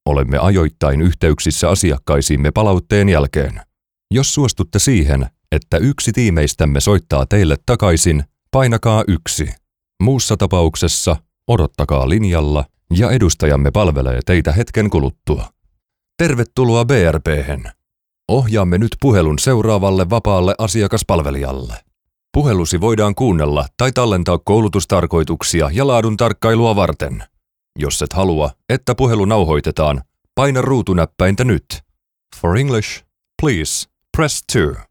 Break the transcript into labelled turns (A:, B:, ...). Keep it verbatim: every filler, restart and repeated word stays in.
A: Olemme ajoittain yhteyksissä asiakkaisiimme palautteen jälkeen. Jos suostutte siihen, että yksi tiimeistämme soittaa teille takaisin, painakaa yksi. Muussa tapauksessa odottakaa linjalla ja edustajamme palvelee teitä hetken kuluttua. Tervetuloa B R P:hen. Ohjaamme nyt puhelun seuraavalle vapaalle asiakaspalvelijalle. Puhelusi voidaan kuunnella tai tallentaa koulutustarkoituksia ja laadun tarkkailua varten. Jos et halua, että puhelu nauhoitetaan, paina ruutunäppäintä nyt. For English, please press two.